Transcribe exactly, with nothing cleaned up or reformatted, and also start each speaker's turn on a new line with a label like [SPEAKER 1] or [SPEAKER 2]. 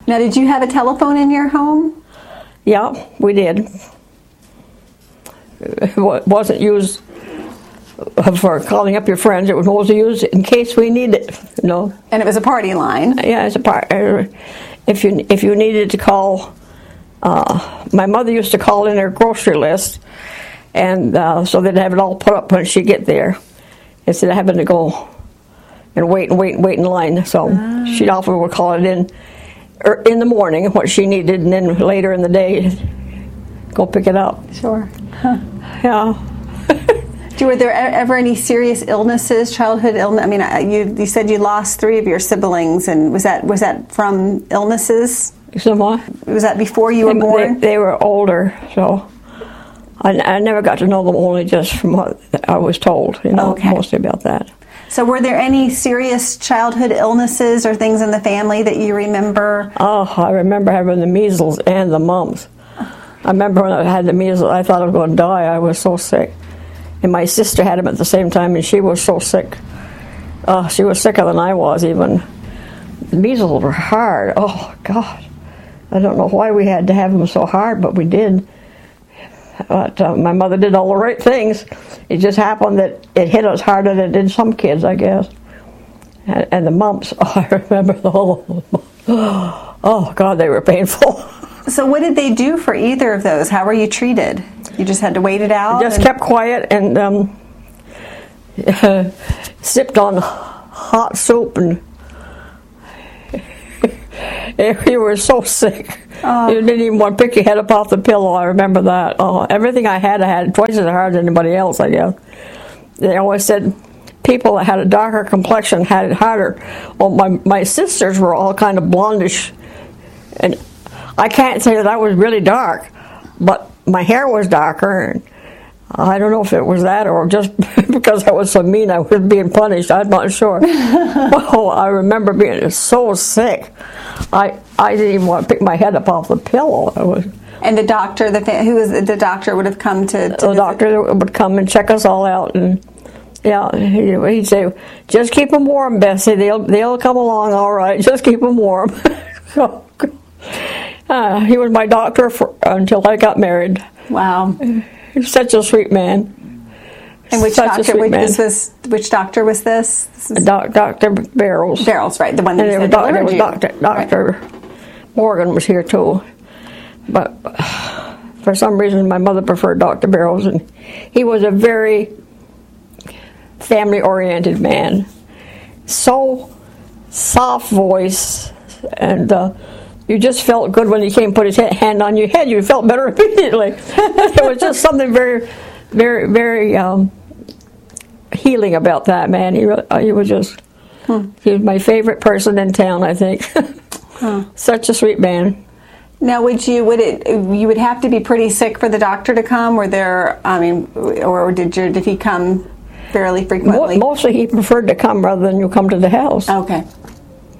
[SPEAKER 1] Now, did you have a telephone in your home?
[SPEAKER 2] Yeah, we did. It wasn't used for calling up your friends. It was mostly used in case we needed it, you know.
[SPEAKER 1] And it was a party line.
[SPEAKER 2] Yeah, it's a part. If you if you needed to call, uh, my mother used to call in her grocery list, and uh, so they'd have it all put up when she get there, instead of having to go and wait and wait and wait in line. So ah. she'd often would call it in er, in the morning what she needed, and then later in the day go pick it up.
[SPEAKER 1] Sure. Huh.
[SPEAKER 2] Yeah.
[SPEAKER 1] Were there ever any serious illnesses, childhood illness? I mean, you you said you lost three of your siblings, and was that was that from illnesses?
[SPEAKER 2] Some what?
[SPEAKER 1] Was that before you were
[SPEAKER 2] they,
[SPEAKER 1] born?
[SPEAKER 2] They, they were older, so I, I never got to know them, only just from what I was told, you know,
[SPEAKER 1] okay.
[SPEAKER 2] mostly about that.
[SPEAKER 1] So were there any serious childhood illnesses or things in the family that you remember?
[SPEAKER 2] Oh, I remember having the measles and the mumps. I remember when I had the measles, I thought I was going to die. I was so sick. And my sister had them at the same time, and she was so sick. Uh, she was sicker than I was, even. The measles were hard. Oh, God. I don't know why we had to have them so hard, but we did. But uh, my mother did all the right things. It just happened that it hit us harder than it did some kids, I guess. And, and the mumps, oh, I remember the whole... Oh, God, they were painful.
[SPEAKER 1] So what did they do for either of those? How were you treated? You just had to wait it out?
[SPEAKER 2] Just and kept quiet and um, uh, sipped on hot soup, and you were so sick. Oh. You didn't even want to pick your head up off the pillow. I remember that. Oh, everything I had, I had twice as hard as anybody else, I guess. They always said people that had a darker complexion had it harder. Well, my, my sisters were all kind of blondish, and I can't say that I was really dark, but my hair was darker, and I don't know if it was that or just because I was so mean I was being punished. I'm not sure. Oh, I remember being so sick. I I didn't even want to pick my head up off the pillow. I was,
[SPEAKER 1] and the doctor, the who was the doctor would have come to, to
[SPEAKER 2] the
[SPEAKER 1] visit.
[SPEAKER 2] doctor would come and check us all out, and yeah, he'd say, "Just keep them warm, Bessie. They'll they'll come along all right. Just keep them warm." So, Uh, he was my doctor for, until I got married.
[SPEAKER 1] Wow.
[SPEAKER 2] He's such a sweet man.
[SPEAKER 1] And which
[SPEAKER 2] such
[SPEAKER 1] doctor which,
[SPEAKER 2] man.
[SPEAKER 1] This was, which doctor was this? this is
[SPEAKER 2] Doc, Doctor Barrows.
[SPEAKER 1] Barrows, right. The one that
[SPEAKER 2] and
[SPEAKER 1] you
[SPEAKER 2] was
[SPEAKER 1] said
[SPEAKER 2] doc, was
[SPEAKER 1] you.
[SPEAKER 2] Doctor Doctor Right. Morgan was here too. But for some reason my mother preferred Doctor Barrows, and he was a very family-oriented man. So soft voice, and uh, you just felt good when he came and put his hand on your head. You felt better immediately. It was just something very, very, very um, healing about that man. He, he was just, hmm. he was my favorite person in town, I think. Huh. Such a sweet man.
[SPEAKER 1] Now, would you would it you would have to be pretty sick for the doctor to come? Were there, I mean, or did you did he come fairly frequently?
[SPEAKER 2] Mostly he preferred to come rather than you come to the house.
[SPEAKER 1] Okay.